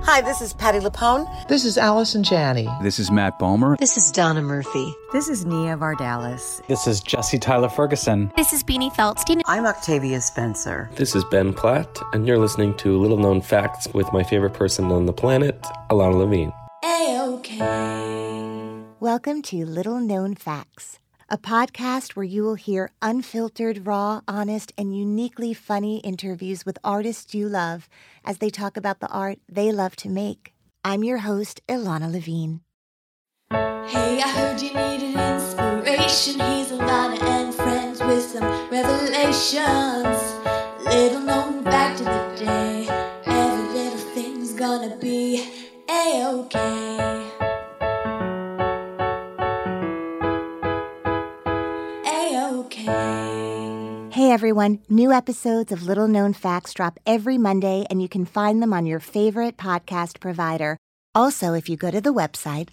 Hi, this is Patty Lapone. This is Allison Janney. This is Matt Bomer. This is Donna Murphy. This is Nia Vardalis. This is Jesse Tyler Ferguson. This is Beanie Feldstein. I'm Octavia Spencer. This is Ben Platt, and you're listening to Little Known Facts with my favorite person on the planet, Alana Levine. A-OK. Welcome to Little Known Facts, a podcast where you will hear unfiltered, raw, honest, and uniquely funny interviews with artists you love as they talk about the art they love to make. I'm your host, Ilana Levine. Hey, I heard you needed inspiration. Here's Ilana and friends with some revelations. Little known fact of the day. Every little thing's gonna be A-OK. Hey everyone, new episodes of Little Known Facts drop every Monday and you can find them on your favorite podcast provider. Also, if you go to the website,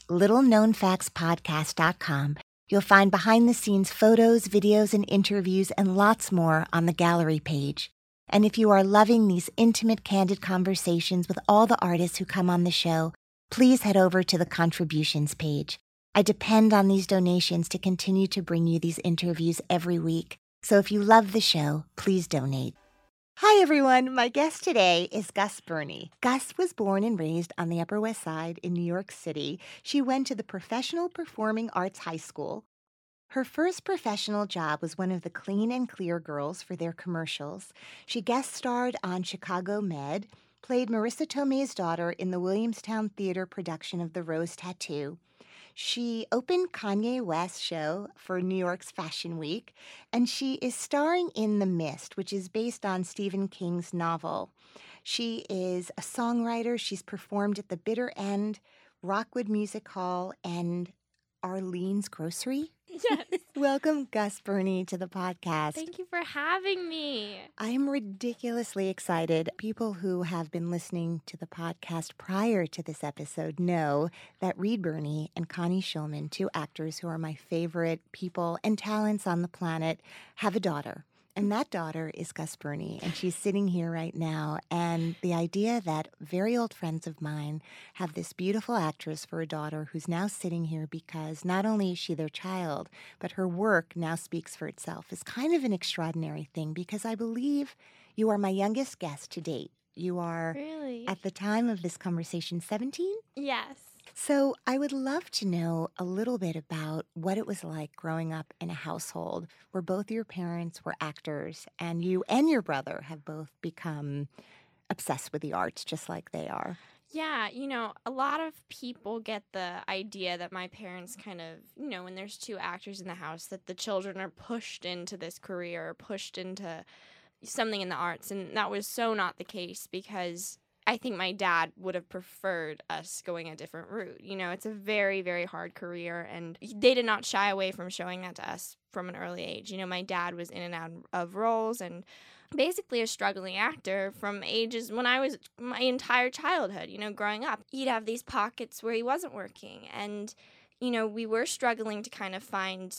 littleknownfactspodcast.com, you'll find behind-the-scenes photos, videos, and interviews and lots more on the gallery page. And if you are loving these intimate, candid conversations with all the artists who come on the show, please head over to the contributions page. I depend on these donations to continue to bring you these interviews every week. So if you love the show, please donate. Hi, everyone. My guest today is Gus Burney. Gus was born and raised on the Upper West Side in New York City. She went to the Professional Performing Arts High School. Her first professional job was one of the Clean and Clear girls for their commercials. She guest starred on Chicago Med, played Marissa Tomei's daughter in the Williamstown Theater production of The Rose Tattoo. She opened Kanye West's show for New York's Fashion Week, and she is starring in The Mist, which is based on Stephen King's novel. She is a songwriter. She's performed at the Bitter End, Rockwood Music Hall, and Arlene's Grocery. Yes. Welcome, Gus Burney, to the podcast. Thank you for having me. I am ridiculously excited. People who have been listening to the podcast prior to this episode know that Reed Burney and Connie Shulman, two actors who are my favorite people and talents on the planet, have a daughter. And that daughter is Gus Burney, and she's sitting here right now. And the idea that very old friends of mine have this beautiful actress for a daughter who's now sitting here because not only is she their child, but her work now speaks for itself is kind of an extraordinary thing, because I believe you are my youngest guest to date. You are, really? At the time of this conversation, 17? Yes. So I would love to know a little bit about what it was like growing up in a household where both your parents were actors and you and your brother have both become obsessed with the arts just like they are. Yeah, a lot of people get the idea that my parents kind of, when there's two actors in the house, that the children are pushed into this career, pushed into something in the arts. And that was so not the case, because I think my dad would have preferred us going a different route. It's a very, very hard career, and they did not shy away from showing that to us from an early age. My dad was in and out of roles and basically a struggling actor from ages when I was my entire childhood, growing up. He'd have these pockets where he wasn't working, and, we were struggling to kind of find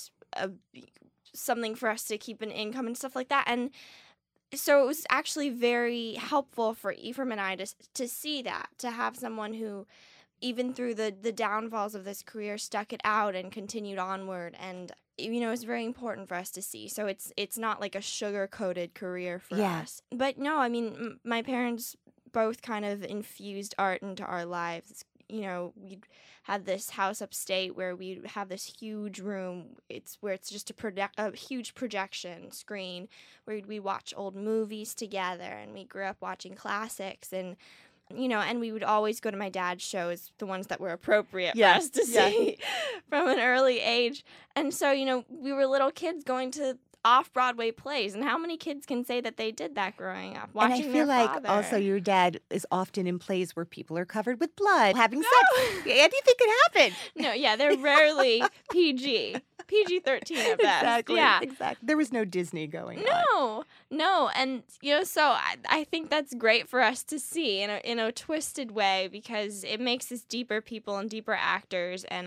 something for us to keep an income and stuff like that. And so it was actually very helpful for Ephraim and I to see that, to have someone who, even through the downfalls of this career, stuck it out and continued onward. And, it's very important for us to see. So it's not like a sugar-coated career for us. But no, my parents both kind of infused art into our lives. We'd have this house upstate where we'd have this huge room. It's just a huge projection screen where we watch old movies together, and we grew up watching classics, and and we would always go to my dad's shows, the ones that were appropriate for us to see from an early age. And so, we were little kids going to off-Broadway plays, and how many kids can say that they did that growing up, watching and I feel their like father? Also your dad is often in plays where people are covered with blood, having sex. Anything could happen. No, yeah, they're rarely PG. PG-13 at best. Exactly. Yeah. Exactly. There was no Disney going on. No. And, so I think that's great for us to see in a twisted way, because it makes us deeper people and deeper actors. And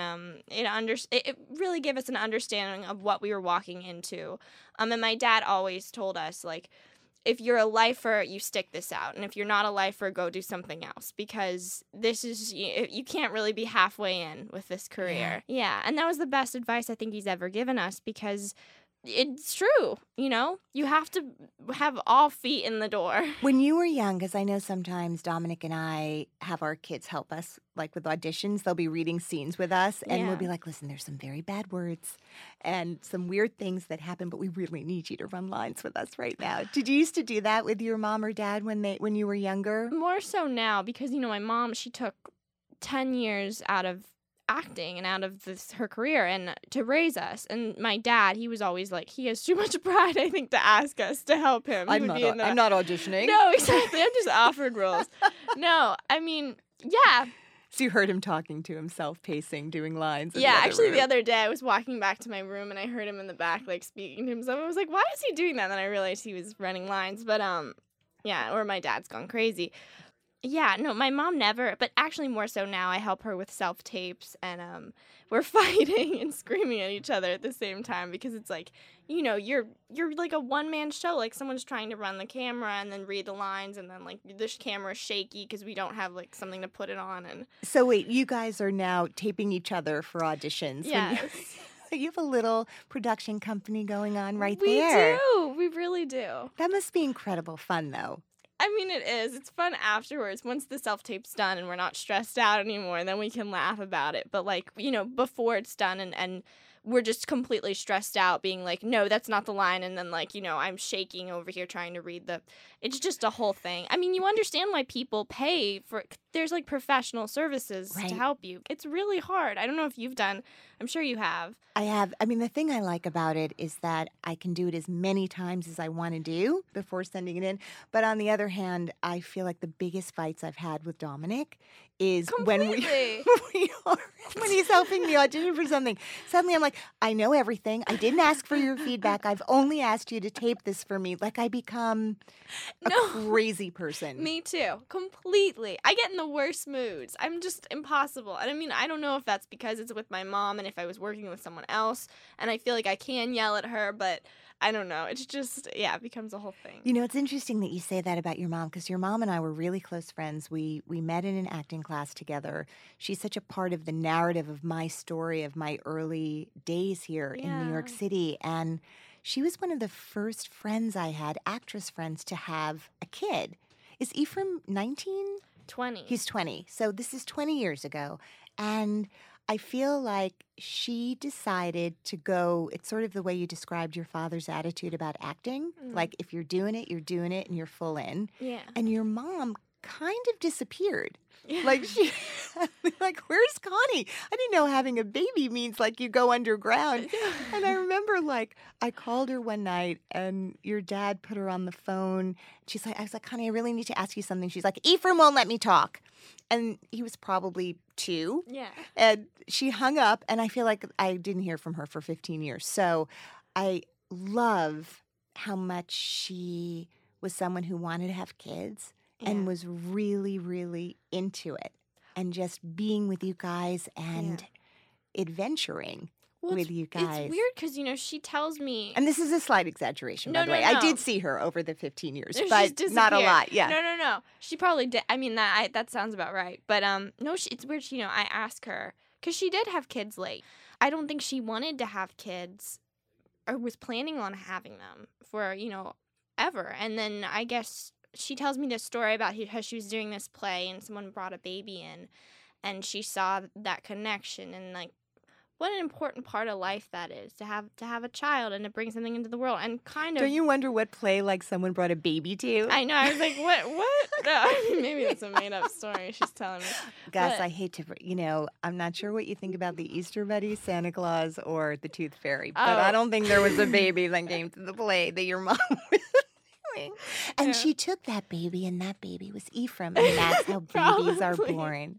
it really gave us an understanding of what we were walking into. And my dad always told us, like, if you're a lifer, you stick this out. And if you're not a lifer, go do something else, because this is, you can't really be halfway in with this career. Yeah. And that was the best advice I think he's ever given us, because it's true. You have to have all feet in the door. When you were young, because I know sometimes Dominic and I have our kids help us, like with auditions, they'll be reading scenes with us, and we'll be like, listen, there's some very bad words and some weird things that happen, but we really need you to run lines with us right now. Did you used to do that with your mom or dad when you were younger? More so now, because, my mom, she took 10 years out of acting and out of her career and to raise us. And my dad, he was always like, he has too much pride, I think, to ask us to help him. I'm not auditioning. No, exactly. I'm just offered roles. No, I mean, yeah. So you heard him talking to himself, pacing, doing lines. Yeah, actually, the other day I was walking back to my room and I heard him in the back, like, speaking to himself. I was like, why is he doing that? And then I realized he was running lines. But, yeah, or my dad's gone crazy. Yeah, no, my mom never, but actually more so now. I help her with self-tapes, and we're fighting and screaming at each other at the same time, because it's like, you're like a one-man show. Like, someone's trying to run the camera and then read the lines, and then, like, the camera's shaky because we don't have, like, something to put it on. And so wait, you guys are now taping each other for auditions? Yes. You have a little production company going on there. We do. We really do. That must be incredible fun, though. I mean, it is. It's fun afterwards. Once the self-tape's done and we're not stressed out anymore, then we can laugh about it. But, like, before it's done and we're just completely stressed out, being like, no, that's not the line. And then, like, I'm shaking over here trying to read it's just a whole thing. I mean, you understand why people pay for, there's, like, professional services to help you. It's really hard. I don't know if you've done, I'm sure you have. I have. I mean, the thing I like about it is that I can do it as many times as I want to do before sending it in. But on the other hand, I feel like the biggest fights I've had with Dominic is when he's helping me audition for something. Suddenly I'm like, I know everything. I didn't ask for your feedback. I've only asked you to tape this for me. Like, I become a crazy person. Me too. Completely. I get in the worst moods. I'm just impossible. And I mean, I don't know if that's because it's with my mom and if I was working with someone else, and I feel like I can yell at her, but I don't know. It's just, it becomes a whole thing. It's interesting that you say that about your mom, because your mom and I were really close friends. We met in an acting class together. She's such a part of the narrative of my story of my early days here in New York City. And she was one of the first friends I had, actress friends, to have a kid. Is Ephraim 19? 20. He's 20. So this is 20 years ago. And I feel like she decided to go, it's sort of the way you described your father's attitude about acting. Like, if you're doing it, and you're full in. Yeah. And your mom kind of disappeared. Yeah. Like, where's Connie? I didn't know having a baby means, like, you go underground. And I remember, like, I called her one night, and your dad put her on the phone. She's like, I was like, Connie, I really need to ask you something. She's like, Ephraim won't let me talk. And he was probably 2. Yeah. And she hung up, and I feel like I didn't hear from her for 15 years. So I love how much she was someone who wanted to have kids and was really, really into it. And just being with you guys and adventuring with you guys. It's weird because, she tells me... And this is a slight exaggeration, by the way. I did see her over the 15 years, but not a lot. Yeah. No. She probably did. I mean, that sounds about right. But no, it's weird. I ask her, because she did have kids late. I don't think she wanted to have kids or was planning on having them for, ever. And then I guess she tells me this story about how she was doing this play and someone brought a baby in and she saw that connection and, like, what an important part of life that is, to have a child and to bring something into the world. And kind of... Don't you wonder what play, like, someone brought a baby to? I know. I was like, what? No, I mean, maybe that's a made-up story she's telling me. Gus, I hate to... I'm not sure what you think about the Easter Bunny, Santa Claus, or the Tooth Fairy, but I don't think there was a baby that came to the play that your mom was doing. And she took that baby, and that baby was Ephraim, and that's how babies are born.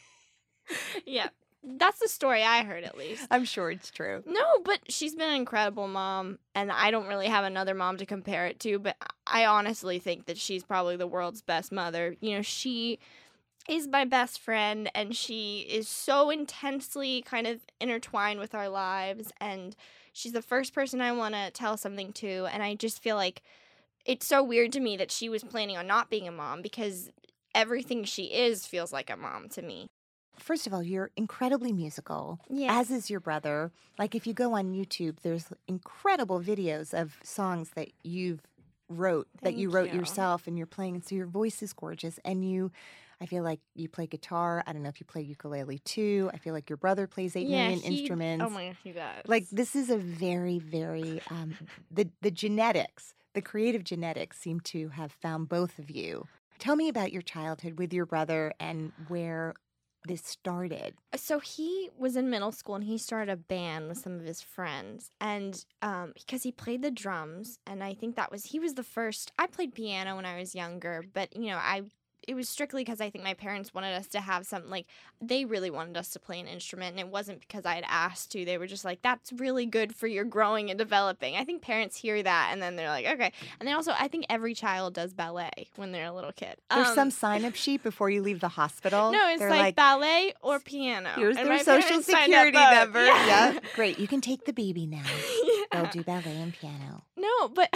Yeah. That's the story I heard, at least. I'm sure it's true. No, but she's been an incredible mom, and I don't really have another mom to compare it to, but I honestly think that she's probably the world's best mother. She is my best friend, and she is so intensely kind of intertwined with our lives, and she's the first person I want to tell something to, and I just feel like it's so weird to me that she was planning on not being a mom because everything she is feels like a mom to me. First of all, you're incredibly musical, Yeah. as is your brother. Like, if you go on YouTube, there's incredible videos of songs that you wrote Thank you. yourself, and you're playing. And so your voice is gorgeous. And I feel like you play guitar. I don't know if you play ukulele too. I feel like your brother plays 8 million instruments. Oh my gosh, he does. Like, this is a very, very, the genetics, the creative genetics seem to have found both of you. Tell me about your childhood with your brother and where this started. So he was in middle school and he started a band with some of his friends, and because he played the drums, and I think he was the first. I played piano when I was younger, but it was strictly because I think my parents wanted us to have something, like, they really wanted us to play an instrument, and it wasn't because I had asked to. They were just like, that's really good for your growing and developing. I think parents hear that, and then they're like, okay. And then also, I think every child does ballet when they're a little kid. There's some sign-up sheet before you leave the hospital. No, it's They're like ballet or piano. Here's And their my social parents signed up security both. number. Yeah. Great. You can take the baby now. Yeah. They'll do ballet and piano. No, but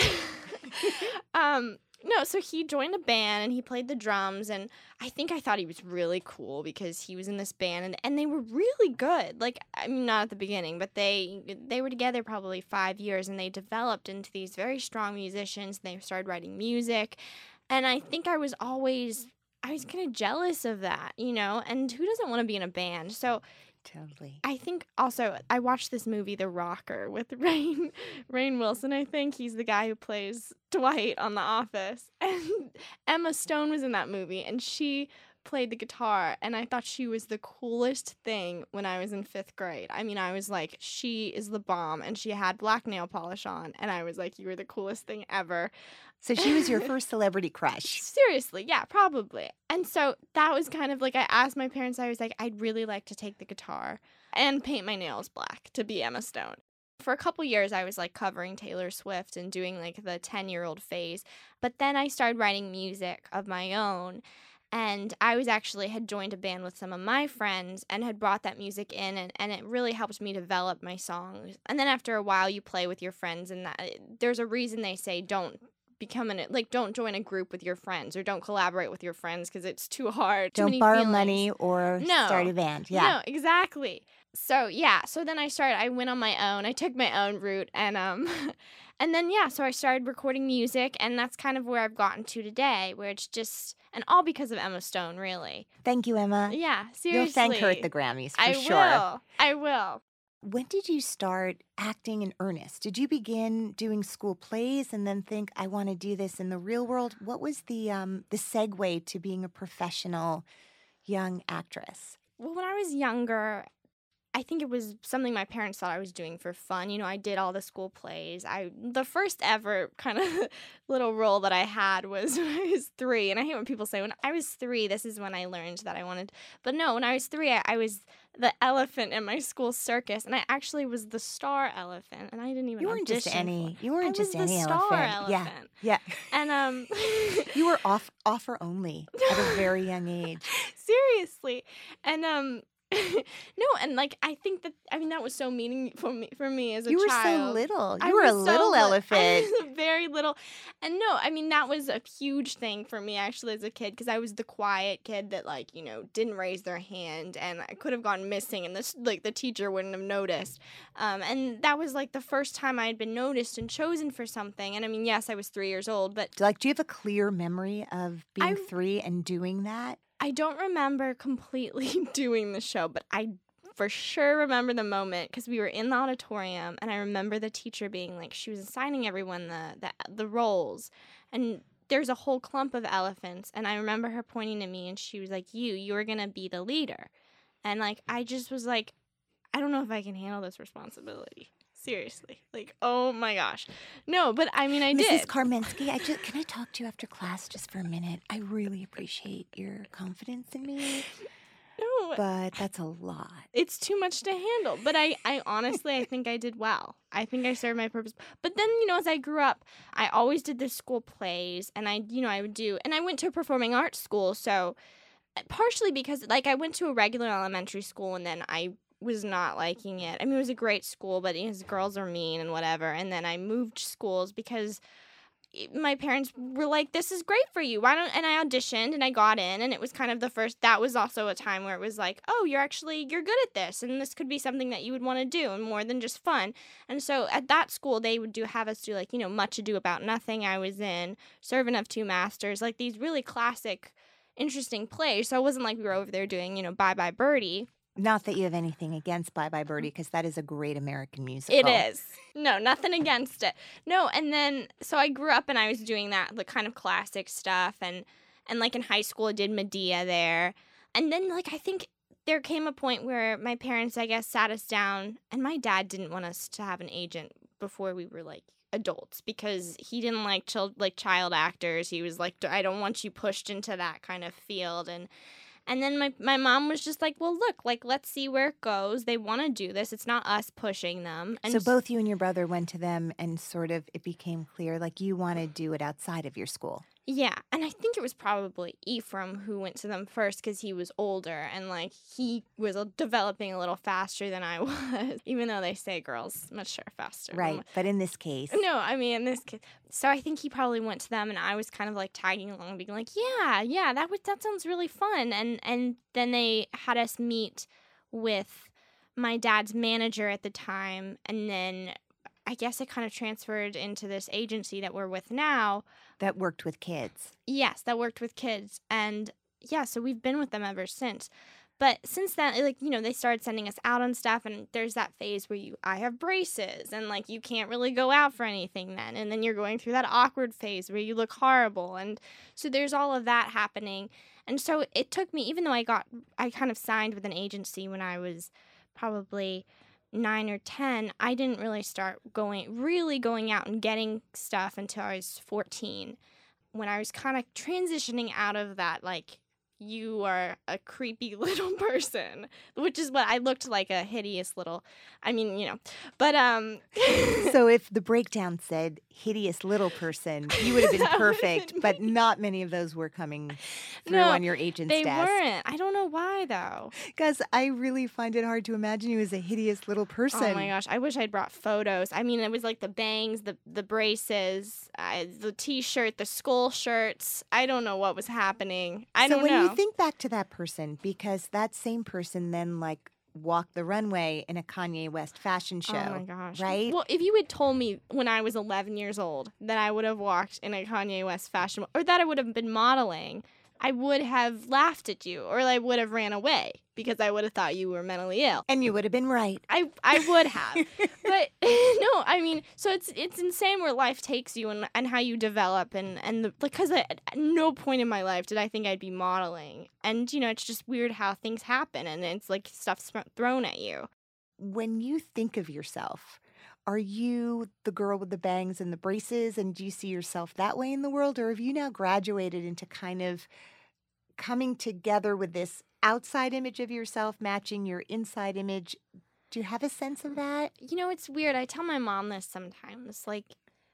no, so he joined a band and he played the drums, and I think I thought he was really cool because he was in this band and they were really good. Like, I mean, not at the beginning, but they were together probably 5 years, and they developed into these very strong musicians. They started writing music, and I think I was kind of jealous of that, and who doesn't want to be in a band? So Totally. I think also I watched this movie, The Rocker, with Rainn Wilson. I think he's the guy who plays Dwight on The Office. And Emma Stone was in that movie, and she played the guitar, and I thought she was the coolest thing when I was in 5th grade. I mean, I was like, she is the bomb, and she had black nail polish on, and I was like, you were the coolest thing ever. So she was your first celebrity crush. Seriously, yeah, probably. And so that was kind of like, I asked my parents, I was like, I'd really like to take the guitar and paint my nails black to be Emma Stone. For a couple years, I was like covering Taylor Swift and doing like the 10-year-old phase. But then I started writing music of my own. And I had joined a band with some of my friends and had brought that music in, and it really helped me develop my songs. And then after a while, you play with your friends, and there's a reason they say don't join a group with your friends, or don't collaborate with your friends because it's too hard. Don't borrow money or start a band. Yeah. No, exactly. So then I went on my own. I took my own route, and so I started recording music, and that's kind of where I've gotten to today, where it's just, and all because of Emma Stone, really. Thank you, Emma. Yeah, seriously. You'll thank her at the Grammys for sure. I will. When did you start acting in earnest? Did you begin doing school plays and then think, I want to do this in the real world? What was the segue to being a professional young actress? Well, when I was younger, I think it was something my parents thought I was doing for fun. I did all the school plays. The first ever kind of little role that I had was when I was 3. And I hate when people say, when I was 3, this is when I learned that I wanted. But no, when I was 3, I was the elephant in my school circus. And I actually was the star elephant. And I didn't even audition. You weren't just any star elephant. Yeah. And you were offer only at a very young age. Seriously. And no, and I think that was so meaningful for me as a child. You were so little. You were a little elephant. I was very little. And no, that was a huge thing for me actually as a kid, because I was the quiet kid that didn't raise their hand, and I could have gone missing, and the teacher wouldn't have noticed. And that was the first time I had been noticed and chosen for something. And yes, I was 3 years old, but do you have a clear memory of being 3 and doing that? I don't remember completely doing the show, but I for sure remember the moment, because we were in the auditorium, and I remember the teacher being she was assigning everyone the roles, and there's a whole clump of elephants, and I remember her pointing to me, and she was like, you are going to be the leader. And I just was I don't know if I can handle this responsibility. Seriously. Oh my gosh. No, but I did. Mrs. Karmensky, can I talk to you after class just for a minute? I really appreciate your confidence in me. No. But that's a lot. It's too much to handle. But I honestly, I think I did well. I think I served my purpose. But then, as I grew up, I always did the school plays, and I would do, and I went to a performing arts school, so partially because, I went to a regular elementary school, and then I was not liking it. It was a great school, but girls are mean and whatever. And then I moved schools because my parents were like, this is great for you. Why don't, and I auditioned and I got in, and it was kind of that was also a time where it was like, oh, you're good at this, and this could be something that you would want to do, and more than just fun. And so at that school, they would have us do like, Much Ado About Nothing I was in, Servant of Two Masters, like these really classic, interesting plays. So it wasn't like we were over there doing, Bye Bye Birdie. Not that you have anything against Bye Bye Birdie, because that is a great American musical. It is. No, nothing against it. No, and then, so I grew up and I was doing that, the kind of classic stuff, and like in high school I did Medea there. And then, like, I think there came a point where my parents, I guess, sat us down, and my dad didn't want us to have an agent before we were, like, adults, because he didn't like child actors. He was like, I don't want you pushed into that kind of field. And then my mom was just like, well, look, like, let's see where it goes. They want to do this. It's not us pushing them. And so both you and your brother went to them, and sort of it became clear, like, you want to do it outside of your school. Yeah, and I think it was probably Ephraim who went to them first because he was older, and, like, he was developing a little faster than I was, even though they say girls mature faster. Right, but in this case. No, I mean, in this case. So I think he probably went to them, and I was kind of, like, tagging along, being like, yeah, that sounds really fun. And then they had us meet with my dad's manager at the time, and then I guess it kind of transferred into this agency that we're with now. That worked with kids. Yes, that worked with kids. And yeah, so we've been with them ever since. But since then, like, they started sending us out on stuff, and there's that phase where I have braces, and, like, you can't really go out for anything then. And then you're going through that awkward phase where you look horrible. And so there's all of that happening. And so it took me, even though I kind of signed with an agency when I was probably 9 or 10, I didn't really start going out and getting stuff until I was 14, when I was kind of transitioning out of that, like, you are a creepy little person, which is what I looked like, a hideous little, but So if the breakdown said hideous little person, you would have been perfect, but not many of those were coming through on your agent's desk. They weren't. I don't know why, though. Because I really find it hard to imagine you as a hideous little person. Oh my gosh, I wish I'd brought photos. I mean, it was like the bangs, the braces, the T-shirt, the skull shirts. I don't know what was happening. I don't know. So when you think back to that person, because that same person then, like, walked the runway in a Kanye West fashion show. Oh my gosh. Right? Well, if you had told me when I was 11 years old that I would have walked in a Kanye West fashion, or that I would have been modeling, I would have laughed at you, or I would have ran away, because I would have thought you were mentally ill. And you would have been right. I would have. But no, I mean, so it's insane where life takes you, and how you develop, because at no point in my life did I think I'd be modeling. And, it's just weird how things happen, and it's like stuff's thrown at you. When you think of yourself, are you the girl with the bangs and the braces, and do you see yourself that way in the world? Or have you now graduated into kind of coming together with this outside image of yourself matching your inside image? Do you have a sense of that? It's weird. I tell my mom this sometimes. Like,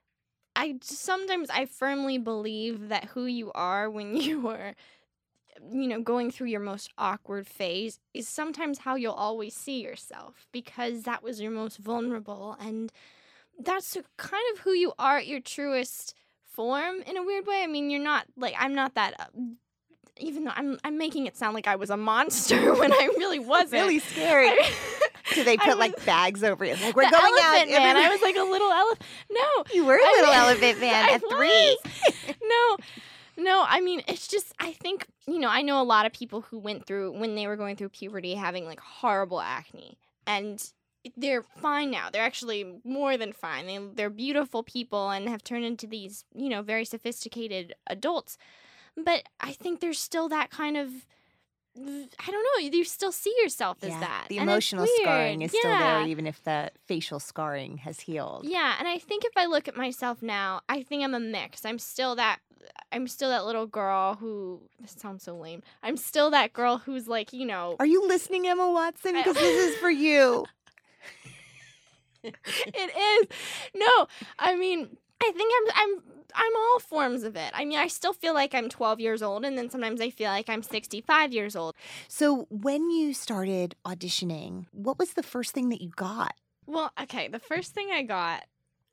I firmly believe that who you are when you are, going through your most awkward phase is sometimes how you'll always see yourself, because that was your most vulnerable, and that's kind of who you are at your truest form in a weird way. I mean, you're not, like, I'm not that, even though I'm making it sound like I was a monster when I really wasn't. Really scary. Do they put like bags over you? Like, we're the going out. Elephant Man. I was like a little elephant. No, you were a little elephant man at 3. No, I mean, it's just, I think, I know a lot of people who went through, when they were going through puberty, having, like, horrible acne. And they're fine now. They're actually more than fine. They're beautiful people and have turned into these, very sophisticated adults. But I think there's still that kind of, I don't know, you still see yourself as that. The emotional scarring is still there, even if the facial scarring has healed. Yeah, and I think if I look at myself now, I think I'm a mix. I'm still that little girl who, this sounds so lame, I'm still that girl who's like, Are you listening, Emma Watson? Because this is for you. It is. No, I mean, I think I'm all forms of it. I mean, I still feel like I'm 12 years old, and then sometimes I feel like I'm 65 years old. So when you started auditioning, what was the first thing that you got? Well, okay, the first thing I got,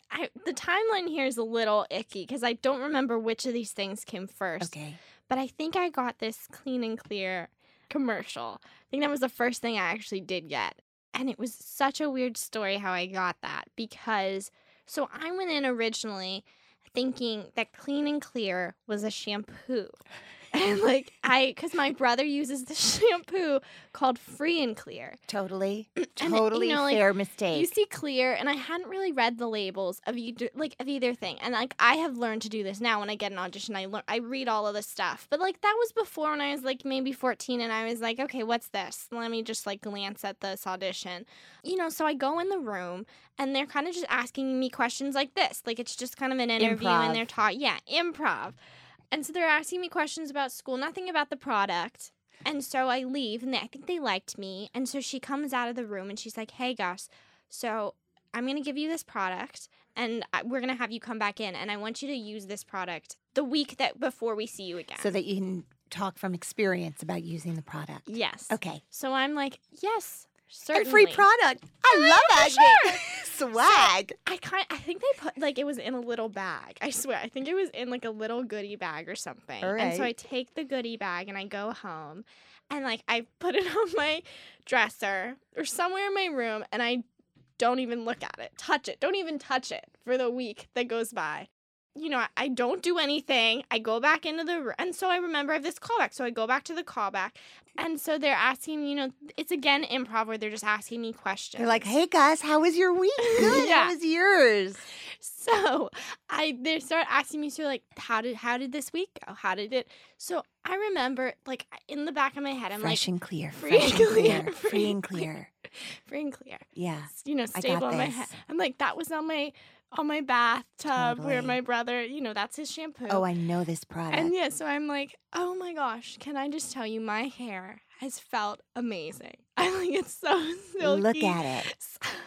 the timeline here is a little icky because I don't remember which of these things came first. Okay. But I think I got this Clean and Clear commercial. I think that was the first thing I actually did get. And it was such a weird story how I got that because, so I went in originally thinking that Clean and Clear was a shampoo. And like because my brother uses this shampoo called Free and Clear. Totally And, fair mistake. You see Clear, and I hadn't really read the labels of either thing. And like I have learned to do this now. When I get an audition, I read all of the stuff. But like that was before when I was like maybe 14, and I was like, okay, what's this? Let me just like glance at this audition. So I go in the room, and they're kind of just asking me questions like this. Like it's just kind of an interview, Improv. and they're taught, improv. And so they're asking me questions about school, nothing about the product. And so I leave, and I think they liked me. And so she comes out of the room, and she's like, hey, Gus, so I'm going to give you this product, and we're going to have you come back in. And I want you to use this product the week before we see you again. So that you can talk from experience about using the product. Yes. Okay. So I'm like, yes, certainly. And free product. I love that. Sure. Swag. I think they put, like, it was in a little bag. I swear. I think it was in, like, a little goodie bag or something. All And so right. I take the goodie bag and I go home. And, like, I put it on my dresser or somewhere in my room. And I don't even look at it. Touch it. Don't even touch it for the week that goes by. I don't do anything. I go back into the room. And so I remember I have this callback. So I go back to the callback. And so they're asking me, it's again improv where they're just asking me questions. They're like, hey, Gus, how was your week? Good. Yeah. How was yours? So they start asking me, so like, how did this week go? How did it? So I remember, like, in the back of my head, I'm Fresh like, and clear. free Fresh and and clear, clear. Free and clear. free and clear. Yeah. Stable in my this. head. I'm like, that was on my bathtub where Totally. my brother, that's his shampoo. Oh, I know this product. And so I'm like, oh my gosh, can I just tell you, my hair has felt amazing. I think it's so silky. Look at it.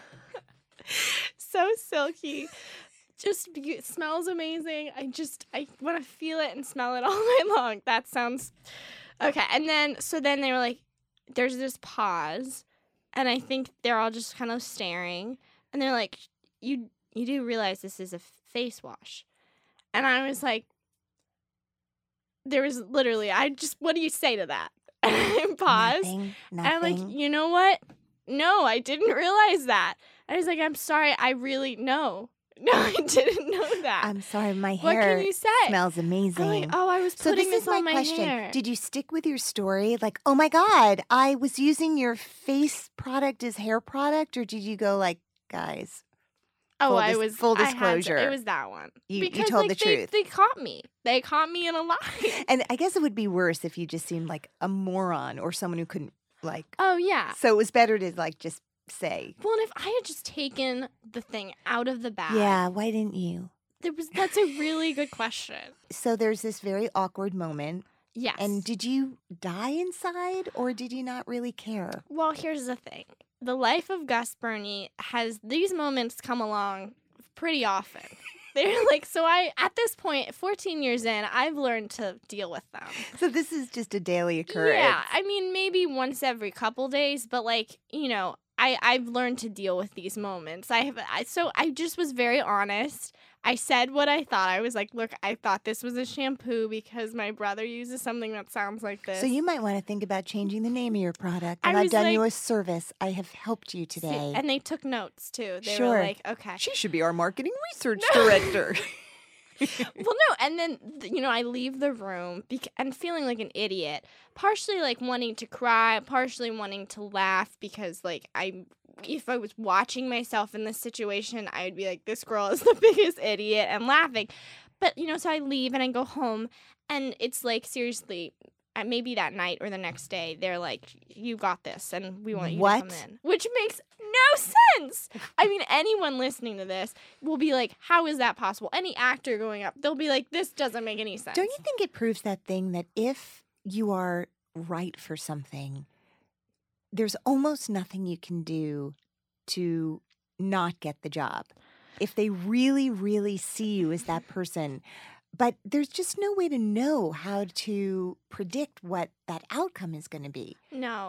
So silky. Just smells amazing. I want to feel it and smell it all night long. That sounds okay. And then they were like, there's this pause, and I think they're all just kind of staring, and they're like, you do realize this is a face wash. And I was like, there was literally, what do you say to that? And I paused. Nothing. And I'm like, Nothing. you know what? No, I didn't realize that. I was like, I'm sorry. I really, no, I didn't know that. I'm sorry, my What hair can you say? smells amazing. I'm like, oh, I was So putting this is my on my question. hair. Did you stick with your story? Like, oh my God, I was using your face product as hair product, or did you go like, guys? Oh, I was full I had to- disclosure. it was that one. You Because, told like, the truth. They caught me. They caught me in a lie. And I guess it would be worse if you just seemed like a moron or someone who couldn't like. Oh yeah. So it was better to like just say, Well, and if I had just taken the thing out of the bag, yeah, why didn't you? that's a really good question. So there's this very awkward moment. Yes. And did you die inside or did you not really care? Well, here's the thing. The life of Gus Burney has these moments come along pretty often. They're like, so at this point, 14 years in, I've learned to deal with them. So this is just a daily occurrence. Yeah, I mean, maybe once every couple days, but like, I've learned to deal with these moments. So I just was very honest. I said what I thought. I was like, look, I thought this was a shampoo because my brother uses something that sounds like this. So you might want to think about changing the name of your product. I And I've was done you like- a service. I have helped you today. And they took notes too. They Sure. were like, okay. She should be our marketing research director. Well, no, and then, I leave the room and feeling like an idiot, partially, like, wanting to cry, partially wanting to laugh because, like, if I was watching myself in this situation, I would be like, this girl is the biggest idiot, and laughing. But, so I leave and I go home, and it's like, seriously, maybe that night or the next day, they're like, you got this, and we want you What? to come in. Which makes no sense. I mean, anyone listening to this will be like, how is that possible? Any actor going up, they'll be like, this doesn't make any sense. Don't you think it proves that thing that if you are right for something, there's almost nothing you can do to not get the job? If they really, really see you as that person. But there's just no way to know how to predict what that outcome is going to be. No.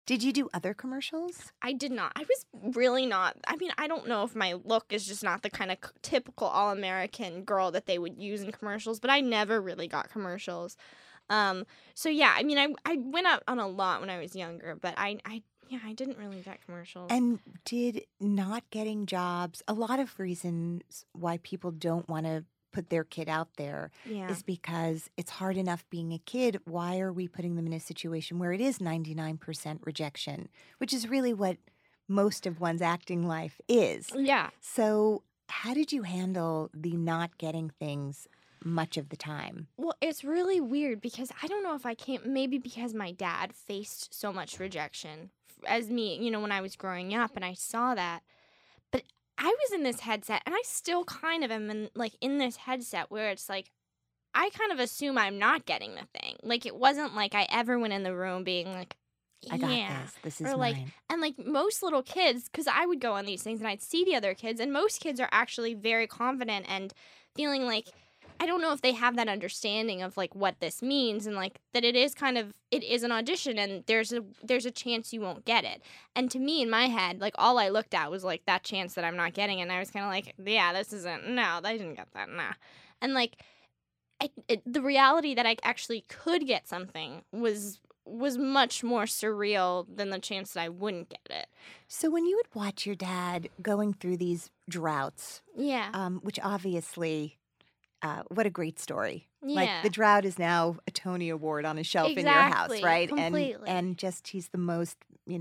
Did you do other commercials? I did not. I was really not. I mean, I don't know if my look is just not the kind of typical all-American girl that they would use in commercials, but I never really got commercials. So yeah, I mean, I went out on a lot when I was younger, but I didn't really get commercials. And did not getting jobs, a lot of reasons why people don't want to put their kid out there is because it's hard enough being a kid. Why are we putting them in a situation where it is 99% rejection, which is really what most of one's acting life is? Yeah. So how did you handle the not getting things much of the time? Well, it's really weird because I don't know if I can't, maybe because my dad faced so much rejection as me, you know, when I was growing up and I saw that. But I was in this headset and I still kind of am in this headset where it's like, I kind of assume I'm not getting the thing. Like, it wasn't like I ever went in the room being like, I got this. This is or like, mine. And like most little kids, because I would go on these things and I'd see the other kids, and most kids are actually very confident and feeling like, I don't know if they have that understanding of like what this means and like that it is an audition and there's a chance you won't get it. And to me in my head, like all I looked at was like that chance that I'm not getting, and I was kind of like, yeah, this isn't, no, they didn't get that, nah. And like the reality that I actually could get something was much more surreal than the chance that I wouldn't get it. So when you would watch your dad going through these droughts, which obviously, what a great story. Yeah. Like the drought is now a Tony Award on a shelf in your house, right? Completely. And just he's the most,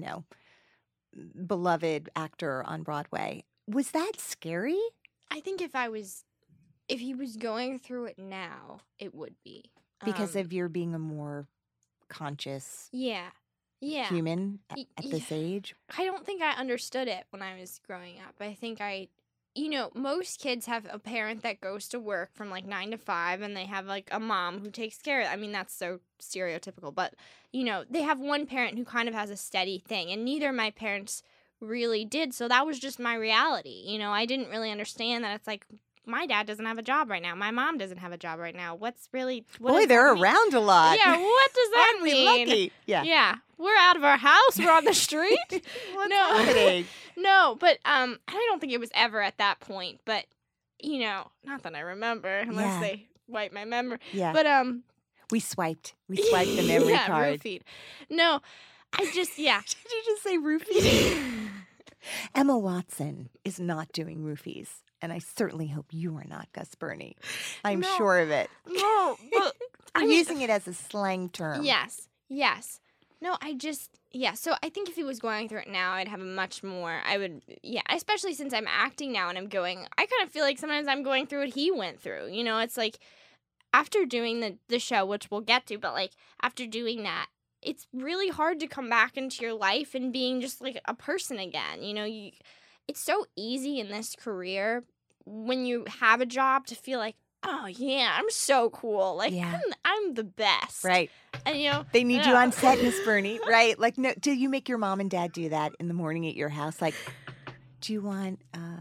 beloved actor on Broadway. Was that scary? I think if he was going through it now, it would be. Because of your being a more conscious human at this age? I don't think I understood it when I was growing up. I think most kids have a parent that goes to work from like 9 to 5 and they have like a mom who takes care of it. I mean, that's so stereotypical, but they have one parent who kind of has a steady thing, and neither of my parents really did. So that was just my reality. I didn't really understand that it's like, my dad doesn't have a job right now. My mom doesn't have a job right now. What Boy, they're around a lot. Yeah, what does that mean? Aren't we lucky? Yeah. We're out of our house. We're on the street. What's happening? No, but I don't think it was ever at that point. But not that I remember, unless they wipe my memory. Yeah. But we swiped the memory card. Roofied. No, I just Did you just say roofied? Emma Watson is not doing roofies. And I certainly hope you are not, Gus Burney. I'm sure of it. No, but I'm using it as a slang term. Yes. No, so I think if he was going through it now, I'd have a much more, especially since I'm acting now and I kind of feel like sometimes I'm going through what he went through. It's like, after doing the show, which we'll get to, but like, after doing that, it's really hard to come back into your life and being just like a person again. It's so easy in this career when you have a job to feel like, oh yeah, I'm so cool. Like I'm the best. Right. And they need you on set, Miss Burney, right? Like, no, do you make your mom and dad do that in the morning at your house? Like, what do you want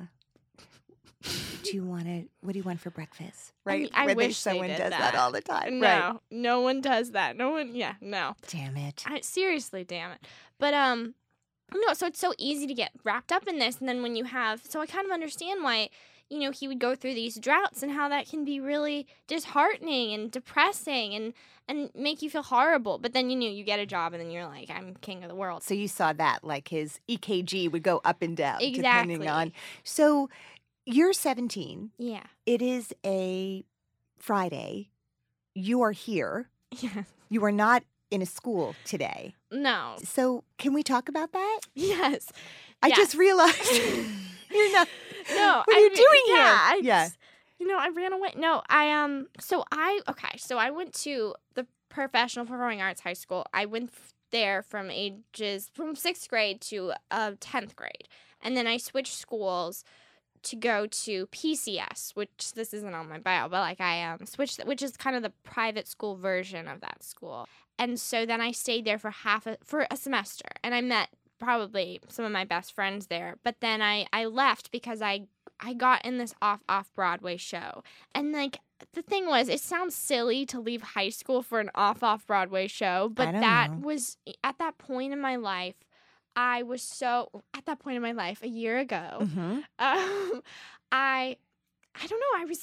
for breakfast? Right? I wish someone they did does that all the time. No, right. No one does that. No one. Yeah, no. Damn it. Seriously, damn it. But no. So it's so easy to get wrapped up in this, and then when you have, so I kind of understand why. He would go through these droughts and how that can be really disheartening and depressing and make you feel horrible. But then, you get a job and then you're like, I'm king of the world. So you saw that, like his EKG would go up and down. Exactly. Depending on. So you're 17. Yeah. It is a Friday. You are here. Yeah. You are not in a school today. No. So can we talk about that? Yes. I just realized you're not. No, what are you doing here? I ran away. No, So I went to the Professional Performing Arts High School. I went there from 6th grade to 10th grade, and then I switched schools to go to PCS, which this isn't on my bio, but like I switched, which is kind of the private school version of that school. And so then I stayed there for a semester, and I met probably some of my best friends there. But then I left because I got in this off-Broadway show. And like the thing was, it sounds silly to leave high school for an off-Broadway show, but that was, at that point in my life, a year ago, I don't know,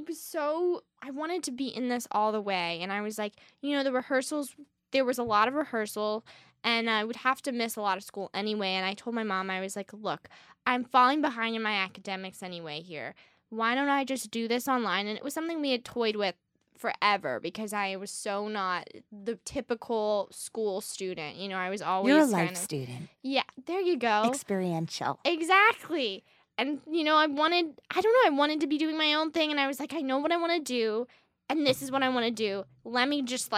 I wanted to be in this all the way, and I was like, the rehearsals, there was a lot of rehearsal, and I would have to miss a lot of school anyway, and I told my mom, I was like, look, I'm falling behind in my academics anyway here. Why don't I just do this online? And it was something we had toyed with forever because I was so not the typical school student. I was always You're a life student. Yeah, there you go. Experiential. Exactly. And, I wanted to be doing my own thing, and I was like, I know what I want to do, and this is what I want to do. Let me just,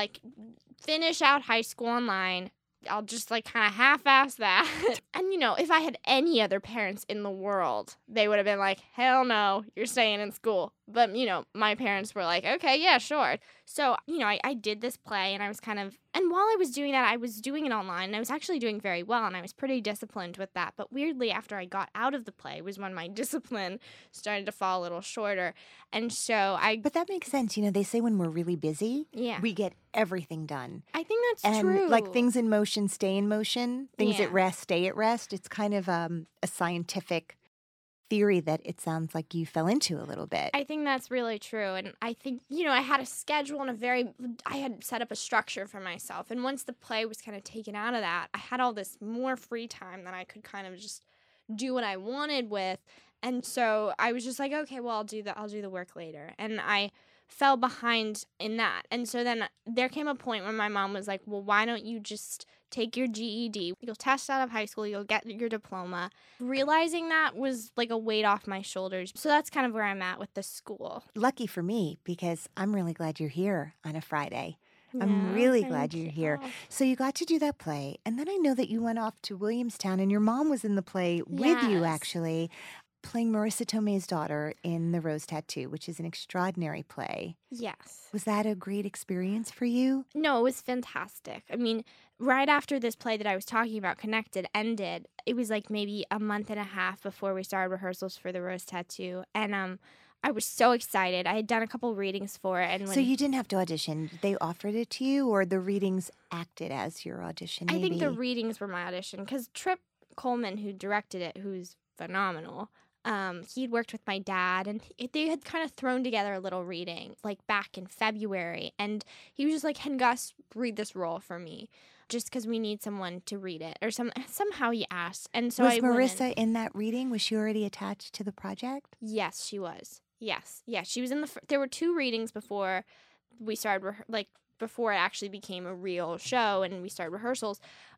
finish out high school online. I'll just, kind of half-ass that. And, if I had any other parents in the world, they would have been like, hell no, you're staying in school. But, my parents were like, okay, yeah, sure. So, I did this play, and I was and while I was doing that, I was doing it online, and I was actually doing very well, and I was pretty disciplined with that. But weirdly, after I got out of the play was when my discipline started to fall a little shorter. And so But that makes sense. They say when we're really busy, Yeah. we get everything done. I think that's true. And things in motion stay in motion, things at rest stay at rest. It's kind of a scientific theory that it sounds like you fell into a little bit. I think that's really true. And I think, I had a schedule and I had set up a structure for myself. And once the play was kind of taken out of that, I had all this more free time that I could kind of just do what I wanted with. And so I was just like, okay, well, I'll do the work later. And I fell behind in that. And so then there came a point where my mom was like, well, why don't you just take your GED? You'll test out of high school, you'll get your diploma. Realizing that was like a weight off my shoulders. So that's kind of where I'm at with the school. Lucky for me, because I'm really glad you're here on a Friday. I'm really glad you're here. So you got to do that play. And then I know that you went off to Williamstown and your mom was in the play with you, actually, playing Marissa Tomei's daughter in The Rose Tattoo, which is an extraordinary play. Yes. Was that a great experience for you? No, it was fantastic. I mean, right after this play that I was talking about, Connected, ended, it was maybe a month and a half before we started rehearsals for The Rose Tattoo. And I was so excited. I had done a couple readings for it. And so you didn't have to audition. They offered it to you, or the readings acted as your audition, maybe? I think the readings were my audition, because Trip Coleman, who directed it, who's phenomenal, he'd worked with my dad, and they had kind of thrown together a little reading, back in February. And he was just like, can Gus read this role for me? Just because we need someone to read it. Or somehow he asked. And so was Marissa in that reading? Was she already attached to the project? Yes, she was. Yes. Yeah, she was in there were 2 readings before we started, before it actually became a real show and we started rehearsals.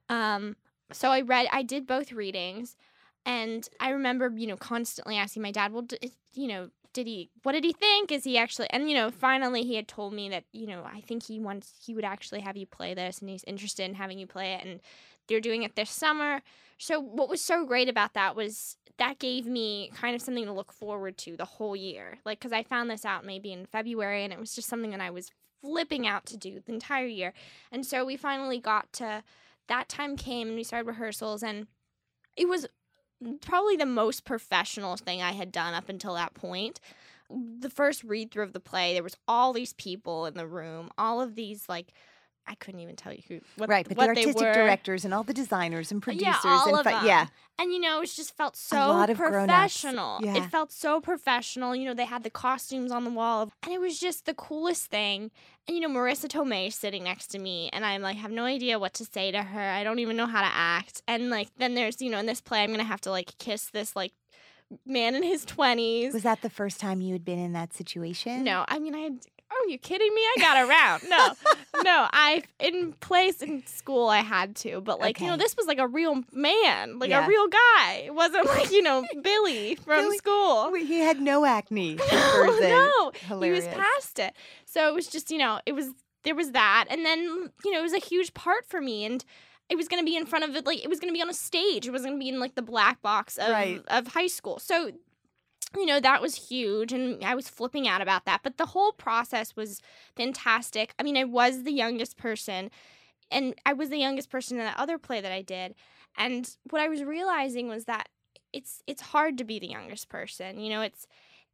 So I did both readings. And I remember, constantly asking my dad, well, what did he think? Is he actually, and, finally he had told me that, I think he would actually have you play this, and he's interested in having you play it, and they're doing it this summer. So what was so great about that was that gave me kind of something to look forward to the whole year. Because I found this out maybe in February, and it was just something that I was flipping out to do the entire year. And so we finally got to, that time came, and we started rehearsals, and it was probably the most professional thing I had done up until that point. The first read through of the play, there was all these people in the room, all of these I couldn't even tell you what right, but what the artistic they were. Directors and all the designers and producers. Yeah, all of them. Yeah. And, it just felt so a lot of professional. Yeah. It felt so professional. They had the costumes on the wall. And it was just the coolest thing. And, Marissa Tomei is sitting next to me. And I'm have no idea what to say to her. I don't even know how to act. And, then there's, in this play, I'm going to have to, kiss this, man in his 20s. Was that the first time you had been in that situation? No, I mean, are you kidding me? I got around. No, in plays in school I had to, but this was a real man, a real guy. It wasn't Billy from school. He had no acne. No, hilarious. He was past it. So it was just, there was that, and then it was a huge part for me, and it was going to be in front of it, it was going to be on a stage. It was going to be in the black box of high school. So that was huge, and I was flipping out about that. But the whole process was fantastic. I mean, I was the youngest person, and I was the youngest person in the other play that I did. And what I was realizing was that it's hard to be the youngest person.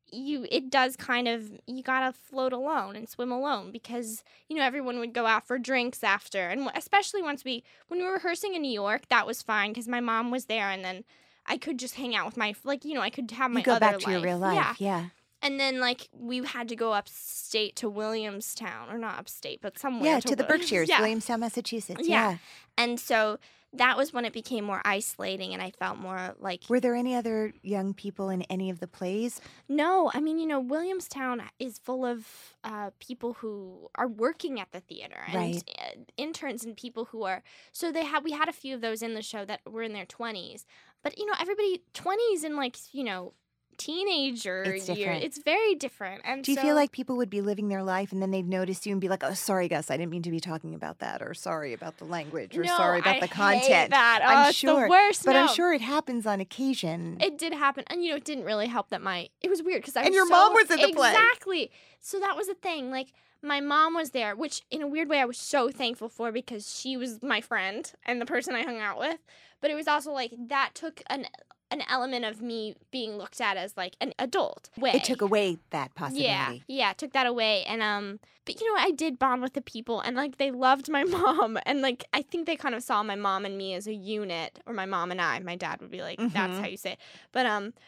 it does kind of, you gotta float alone and swim alone because, everyone would go out for drinks after. And especially when we were rehearsing in New York, that was fine because my mom was there and then I could just hang out with my, I could have my You go other back to your life. real life, yeah. And then, we had to go upstate to Williamstown, or not upstate, but somewhere. Yeah, to the Berkshires, Yeah. Williamstown, Massachusetts, Yeah. yeah. And so that was when it became more isolating and I felt more like... Were there any other young people in any of the plays? No, I mean, Williamstown is full of people who are working at the theater and Right. interns and people who are... So we had a few of those in the show that were in their 20s. But, everybody, 20s and teenager It's year, different. it's very different. And Do you so, feel like people would be living their life and then they'd notice you and be like, oh, sorry, Gus, I didn't mean to be talking about that, or sorry about the language, or No, sorry about I the hate content. that. I'm It's sure. the worst. But No. I'm sure it happens on occasion. It did happen. And, it didn't really help that it was weird because I was And your mom was in the play. Exactly. So that was the thing. My mom was there, which in a weird way I was so thankful for because she was my friend and the person I hung out with. But it was also that took an element of me being looked at as an adult way. It took away that possibility. Yeah, it took that away. And but I did bond with the people and they loved my mom and I think they kind of saw my mom and me as a unit, or my mom and I. My dad would be like, that's how you say it. But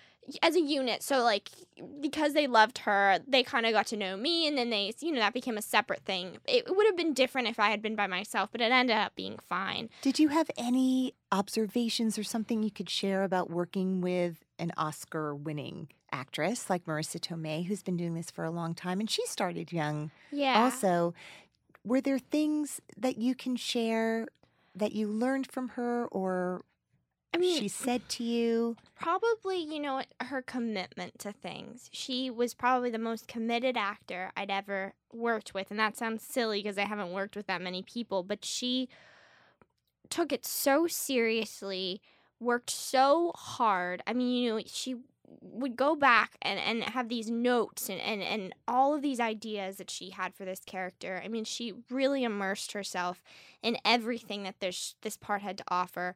as a unit, so because they loved her, they kind of got to know me, and then they, that became a separate thing. It would have been different if I had been by myself, but it ended up being fine. Did you have any observations or something you could share about working with an Oscar-winning actress like Marissa Tomei, who's been doing this for a long time, and she started young Yeah. also? Were there things that you can share that you learned from her, or I mean, she said to you? Probably, her commitment to things. She was probably the most committed actor I'd ever worked with. And that sounds silly because I haven't worked with that many people. But she took it so seriously, worked so hard. I mean, she would go back and have these notes and all of these ideas that she had for this character. I mean, she really immersed herself in everything that this part had to offer.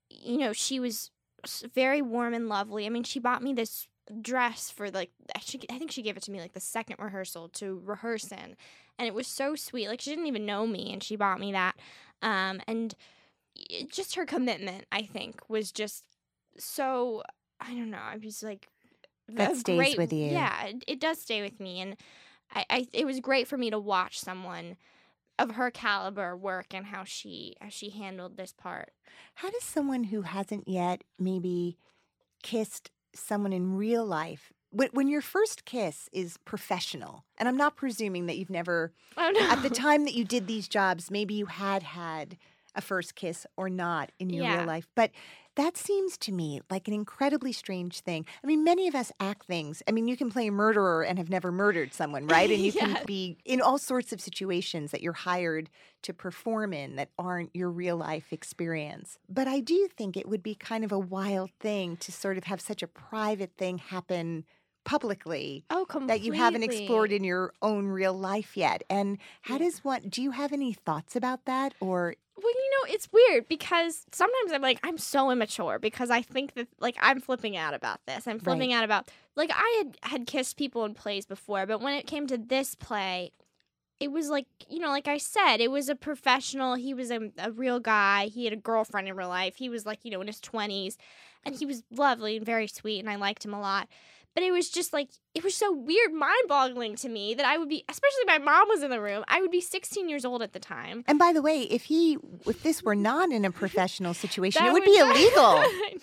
She was very warm and lovely. I mean, she bought me this dress for I think she gave it to me the second rehearsal to rehearse in, and it was so sweet. She didn't even know me, and she bought me that. And just her commitment, I think, was just so, I don't know. I was That stays with you. Yeah, it does stay with me, and it was great for me to watch someone of her caliber work and how she handled this part. How does someone who hasn't yet maybe kissed someone in real life, when your first kiss is professional, and I'm not presuming that you've never, Oh, no. at the time that you did these jobs, maybe you had a first kiss or not in your Yeah. real life, but that seems to me like an incredibly strange thing. I mean, many of us act things. I mean, you can play a murderer and have never murdered someone, right? And you Yes. can be in all sorts of situations that you're hired to perform in that aren't your real life experience. But I do think it would be kind of a wild thing to sort of have such a private thing happen publicly Oh, that you haven't completely. explored in your own real life yet. And do you have any thoughts about that? Or Well, it's weird because sometimes I'm I'm so immature because I think that I'm flipping out about this. I'm flipping out about I had kissed people in plays before, but when it came to this play, it was like I said, it was a professional. He was a real guy. He had a girlfriend in real life. He was in his 20s, and he was lovely and very sweet, and I liked him a lot. But it was just it was so weird, mind-boggling to me that I would be, especially my mom was in the room, I would be 16 years old at the time. And by the way, if this were not in a professional situation, That it would be illegal.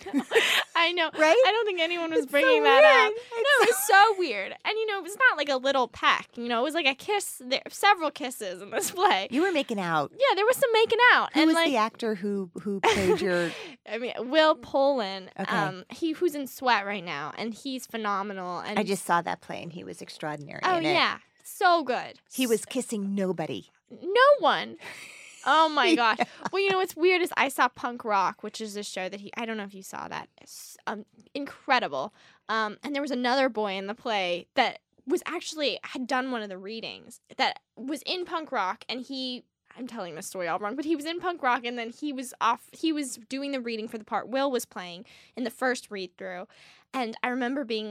I know. Right? I don't think anyone was It's bringing so that up. weird. No, it was so weird. And, it was not a little peck. It was a kiss. Several kisses in this play. You were making out. Yeah, there was some making out. Who and was the actor who played your? I mean, Will Poland. Okay. Who's in Sweat right now, and he's phenomenal. And I just saw that play and he was extraordinary. oh in it. yeah, so good. He was kissing nobody. No one. Oh my gosh. Well, what's weird is I saw Punk Rock, which is a show that I don't know if you saw that. It's incredible. And there was another boy in the play that was had done one of the readings that was in Punk Rock, and I'm telling the story all wrong, but he was in Punk Rock, and then he was doing the reading for the part Will was playing in the first read through. And I remember being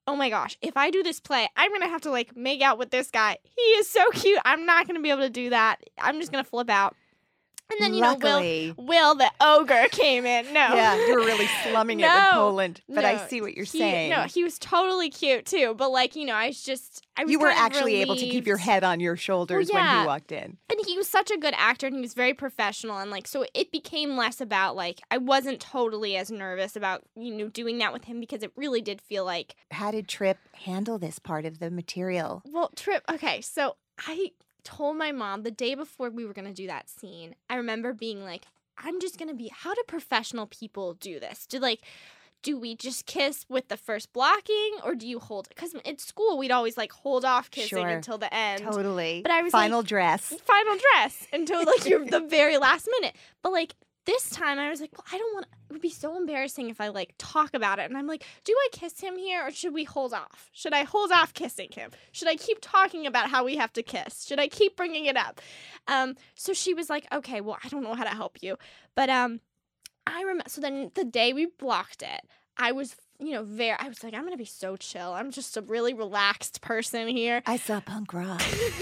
oh my gosh, if I do this play, I'm going to have to like make out with this guy. He is so cute. I'm not going to be able to do that. I'm just going to flip out. And then, Luckily, Will the ogre came in. No. Yeah, you were really slumming it with Poland. But I see what you're saying. No, he was totally cute too. But like, I was you were kind of actually able to keep your head on your shoulders when he walked in. And he was such a good actor and he was very professional. And like, so it became less about like, I wasn't totally as nervous about, doing that with him because it really did feel like. How did Tripp handle this part of the material? Well, Tripp, okay, so I told my mom the day before we were going to do that scene, I remember being like, I'm just going to be, how do professional people do this? Do we just kiss with the first blocking or do you hold? Because at school, we'd always like hold off kissing until the end. Totally. But I was Final dress until like you're the very last minute. But like this time I was like, well, I don't want, it would be so embarrassing if I like talk about it. And I'm like, do I kiss him here or should we hold off? Should I hold off kissing him? Should I keep talking about how we have to kiss? Should I keep bringing it up? So she was like, okay, well, I don't know how to help you. But I remember, so then the day we blocked it, I was, I was like, I'm going to be so chill. I'm just a really relaxed person here. I saw punk rock.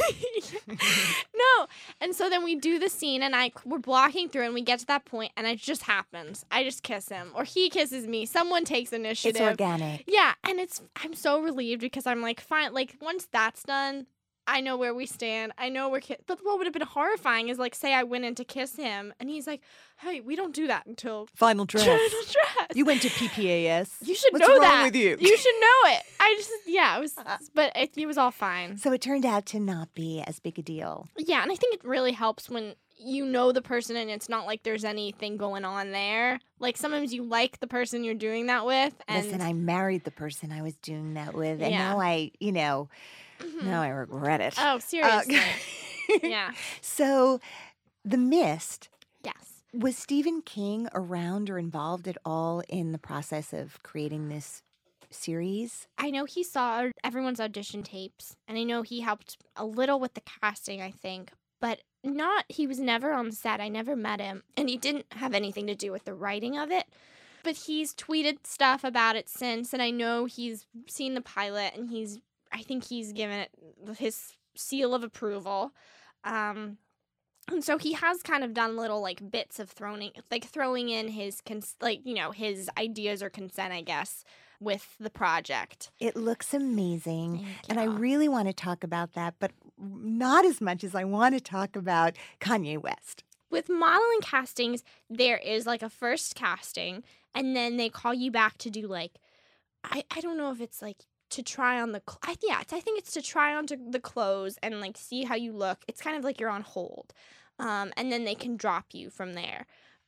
No. And so then we do the scene and we're blocking through and we get to that point and it just happens. I just kiss him or he kisses me. Someone takes initiative. It's organic. Yeah. And I'm so relieved because I'm like, fine. Like once that's done, I know where we stand. I know we're But what would have been horrifying is like, say I went in to kiss him and he's like, hey, we don't do that until final dress. You went to PPAS. You should What's know wrong that. with you? You should know it. It was, but it was all fine. So it turned out to not be as big a deal. Yeah, and I think it really helps when you know the person and it's not like there's anything going on there. Like sometimes you like the person you're doing that with. And listen, I married the person I was doing that with, and now now I regret it. Oh, seriously. Yeah. So, The Mist. Yes. Was Stephen King around or involved at all in the process of creating this series? I know he saw everyone's audition tapes, and I know he helped a little with the casting, I think, but he was never on set. I never met him, and he didn't have anything to do with the writing of it. But he's tweeted stuff about it since, and I know he's seen the pilot, and I think he's given it his seal of approval. And so he has kind of done little like bits of throwing in his his ideas or consent, I guess, with the project. It looks amazing. And I really want to talk about that, but not as much as I want to talk about Kanye West. With modeling castings, there is like a first casting, and then they call you back to do like, I don't know if it's like to try on the, I think it's to try on the clothes and like see how you look. It's kind of like you're on hold. And then they can drop you from there.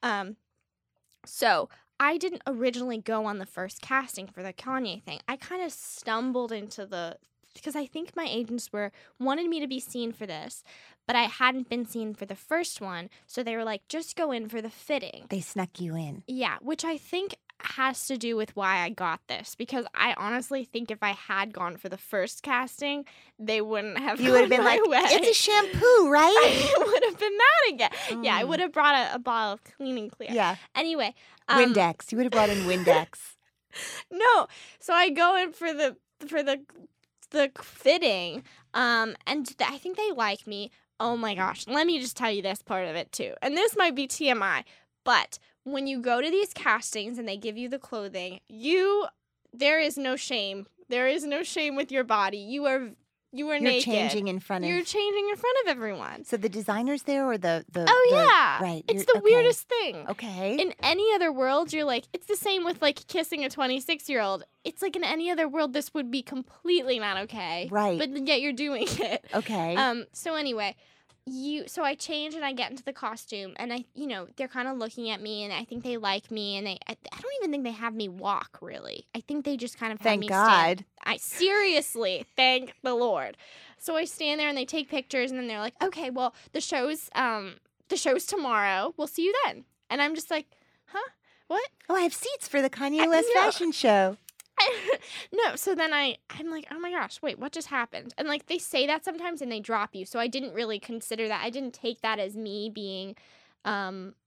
So I didn't originally go on the first casting for the Kanye thing. I kind of stumbled into because I think my agents wanted me to be seen for this, but I hadn't been seen for the first one. So they were like, just go in for the fitting. They snuck you in. Yeah, which I think has to do with why I got this, because I honestly think if I had gone for the first casting, they wouldn't have. You would have been like, way. It's a shampoo, right? It would have been that again. Yeah, I would have brought a bottle of Clean and Clear. Yeah. Anyway, Windex. You would have brought in Windex. No, so I go in for the fitting, and I think they like me. Oh my gosh, let me just tell you this part of it too, and this might be TMI, but when you go to these castings and they give you the clothing, there is no shame. There is no shame with your body. You are naked. You're changing in front of. You're changing in front of everyone. So the designer's there, or the yeah, right. It's the weirdest thing. Okay. In any other world, you're like, it's the same with like kissing a 26-year-old. It's like in any other world, this would be completely not okay. Right. But yet you're doing it. Okay. So anyway. So I change and I get into the costume and they're kind of looking at me and I think they like me and I don't even think they have me walk really. I think they just kind of have me stand. Seriously, thank the Lord. So I stand there and they take pictures and then they're like, okay, well the show's tomorrow. We'll see you then. And I'm just like, huh? What? Oh, I have seats for the Kanye West fashion show. No, so then I'm like, oh my gosh, wait, what just happened? And like they say that sometimes and they drop you. So I didn't really consider that. I didn't take that as me being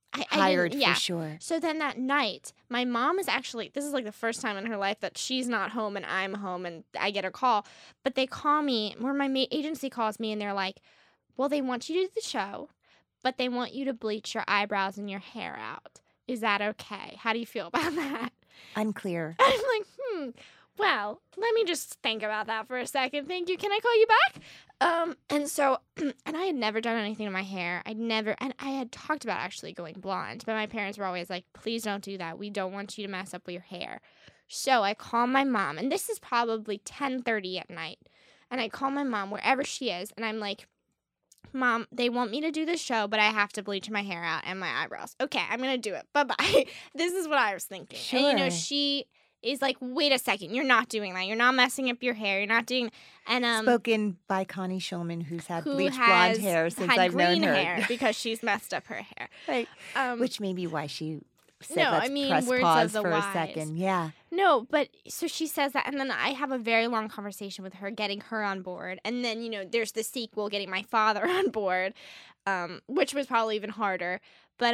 I hired didn't- yeah. for sure. So then that night, my mom is actually, this is like the first time in her life that she's not home and I'm home and I get a call. But they call me, or my agency calls me and they're like, well, they want you to do the show, but they want you to bleach your eyebrows and your hair out. Is that okay? How do you feel about that? Unclear. I'm like, well, let me just think about that for a second. Thank you. Can I call you back? And so, and I had never done anything to my hair. And I had talked about actually going blonde, but my parents were always like, please don't do that. We don't want you to mess up with your hair. So I call my mom, and this is probably 10:30 at night. And I call my mom wherever she is, and I'm like, Mom, they want me to do this show, but I have to bleach my hair out and my eyebrows. Okay, I'm going to do it. Bye-bye. This is what I was thinking. Sure. And, she is like, wait a second. You're not doing that. You're not messing up your hair. You're not doing... And Spoken by Connie Schulman, who's had who bleached has blonde hair since had I've known green her. hair because she's messed up her hair. Right. Which may be why she said, No, let's I mean, press words pause of the for a wise. second. Yeah. No, but so she says that, and then I have a very long conversation with her, getting her on board. And then, there's the sequel, getting my father on board, which was probably even harder. But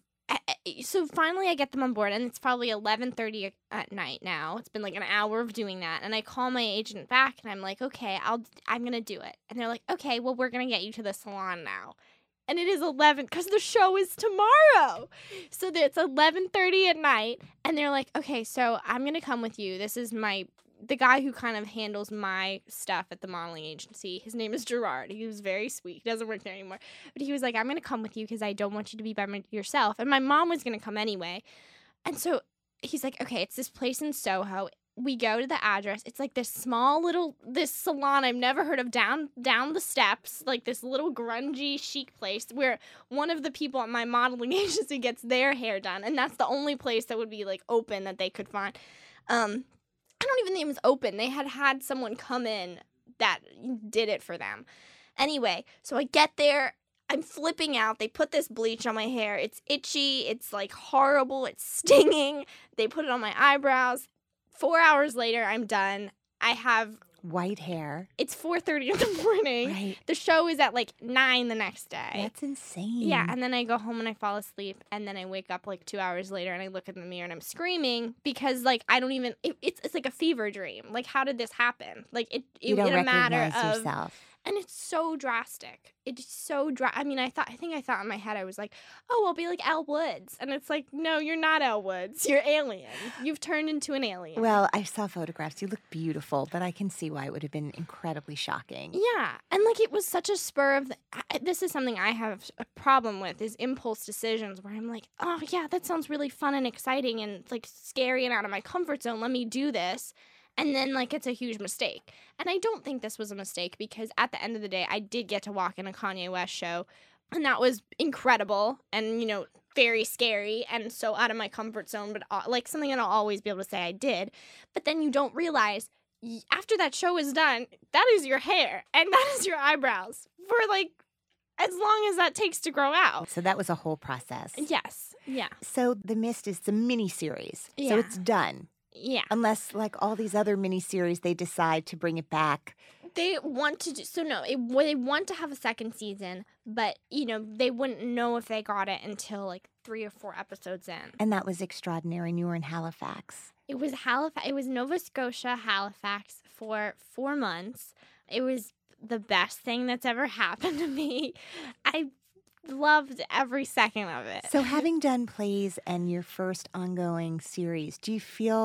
so finally I get them on board, and it's probably 11:30 at night now. It's been like an hour of doing that. And I call my agent back, and I'm like, okay, I'm going to do it. And they're like, okay, well, we're going to get you to the salon now. And it is 11 because the show is tomorrow. So it's 11:30 at night, and they're like, okay, so I'm going to come with you. This is the guy who kind of handles my stuff at the modeling agency. His name is Gerard. He was very sweet. He doesn't work there anymore. But he was like, I'm going to come with you because I don't want you to be by yourself. And my mom was going to come anyway. And so he's like, okay, it's this place in Soho. We go to the address. It's like this small this salon I've never heard of down the steps, like this little grungy chic place where one of the people at my modeling agency gets their hair done. And that's the only place that would be like open that they could find. I don't even think it was open. They had someone come in that did it for them. Anyway, so I get there. I'm flipping out. They put this bleach on my hair. It's itchy. It's like horrible. It's stinging. They put it on my eyebrows. 4 hours later, I'm done. I have white hair. It's 4:30 in the morning. Right. The show is at like 9 the next day. That's insane. Yeah, and then I go home and I fall asleep, and then I wake up like 2 hours later and I look in the mirror and I'm screaming because like I don't even. It's like a fever dream. Like, how did this happen? Like you don't in a matter recognize of yourself. And it's so drastic. It's so I mean, I think I thought in my head, I was like, oh, I'll be like Elle Woods. And it's like, no, you're not Elle Woods. You're alien. You've turned into an alien. Well, I saw photographs. You look beautiful, but I can see why it would have been incredibly shocking. Yeah. And like, it was such a spur of this is something I have a problem with, is impulse decisions where I'm like, oh, yeah, that sounds really fun and exciting and like scary and out of my comfort zone. Let me do this. And then, like, it's a huge mistake. And I don't think this was a mistake because at the end of the day, I did get to walk in a Kanye West show. And that was incredible and, very scary and so out of my comfort zone. But, like, something that I'll always be able to say I did. But then you don't realize after that show is done, that is your hair and that is your eyebrows for, like, as long as that takes to grow out. So that was a whole process. Yes. Yeah. So The Mist is the mini-series. Yeah. So it's done. Yeah. Unless, like all these other miniseries, they decide to bring it back. They want to they want to have a second season, but, they wouldn't know if they got it until, like, 3 or 4 episodes in. And that was extraordinary. And you were in Halifax. It was Halifax. It was Nova Scotia, Halifax for 4 months. It was the best thing that's ever happened to me. I loved every second of it. So having done plays and your first ongoing series, do you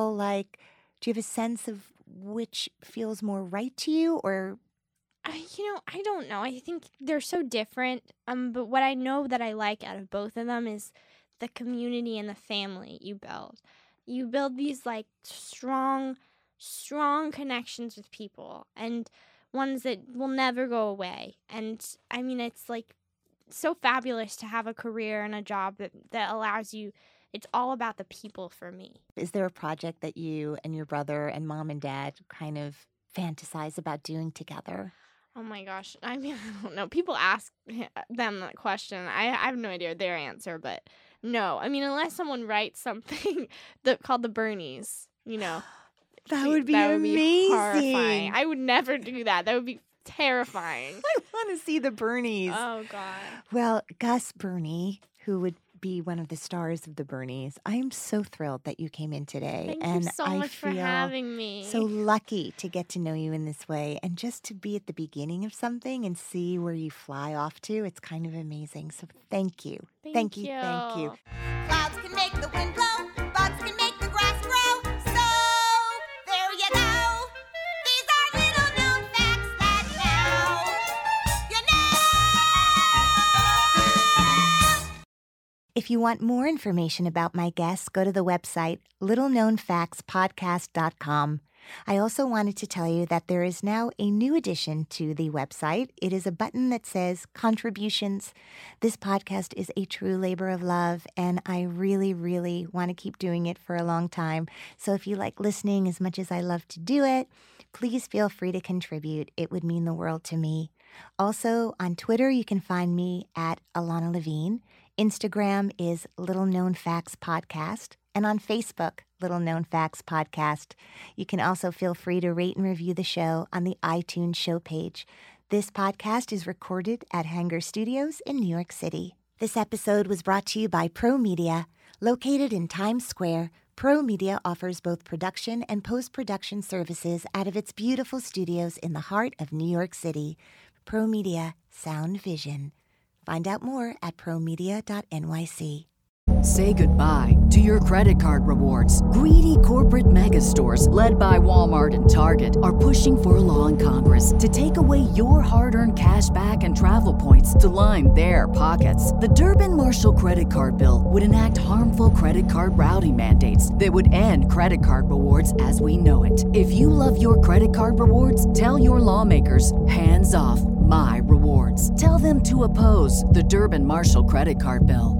have a sense of which feels more right to you, or? I don't know. I think they're so different. But what I know that I like out of both of them is the community and the family you build. You build these like strong connections with people, and ones that will never go away. And I mean, it's like so fabulous to have a career and a job that allows you. It's all about the people for me. Is there a project that you and your brother and mom and dad kind of fantasize about doing together? Oh my gosh. I mean, I don't know. People ask them that question. I have no idea their answer, but no. I mean, unless someone writes something called the Bernies, That would be that would amazing. be horrifying. I would never do that. That would be terrifying. I want to see the Bernies. Oh, God. Well, Gus Burney, who would be one of the stars of the Bernies. I am so thrilled that you came in today. Thank you so much for having me. So lucky to get to know you in this way and just to be at the beginning of something and see where you fly off to. It's kind of amazing. So thank you. Thank you. Thank you. Clouds can make the wind blow, bugs can make the grass grow. So, there you go. These are little known facts that now you know. If you want more information about my guests, go to the website littleknownfactspodcast.com. I also wanted to tell you that there is now a new addition to the website. It is a button that says contributions. This podcast is a true labor of love, and I really, really want to keep doing it for a long time. So if you like listening as much as I love to do it, please feel free to contribute. It would mean the world to me. Also, on Twitter, you can find me at Alana Levine. Instagram is Little Known Facts Podcast. And on Facebook, Little Known Facts Podcast. You can also feel free to rate and review the show on the iTunes show page. This podcast is recorded at Hanger Studios in New York City. This episode was brought to you by Pro Media. Located in Times Square, Pro Media offers both production and post-production services out of its beautiful studios in the heart of New York City. Pro Media, Sound Vision. Find out more at promedia.nyc. Say goodbye to your credit card rewards. Greedy corporate mega stores, led by Walmart and Target, are pushing for a law in Congress to take away your hard-earned cash back and travel points to line their pockets. The Durbin-Marshall credit card bill would enact harmful credit card routing mandates that would end credit card rewards as we know it. If you love your credit card rewards, tell your lawmakers, hands off my rewards. Tell them to oppose the Durbin-Marshall credit card bill.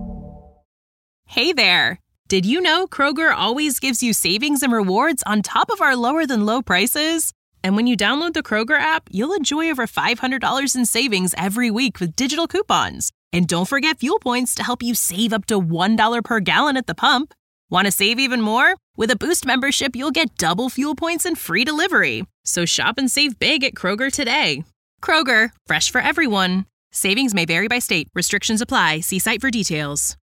Hey there! Did you know Kroger always gives you savings and rewards on top of our lower-than-low prices? And when you download the Kroger app, you'll enjoy over $500 in savings every week with digital coupons. And don't forget fuel points to help you save up to $1 per gallon at the pump. Want to save even more? With a Boost membership, you'll get double fuel points and free delivery. So shop and save big at Kroger today. Kroger, fresh for everyone. Savings may vary by state. Restrictions apply. See site for details.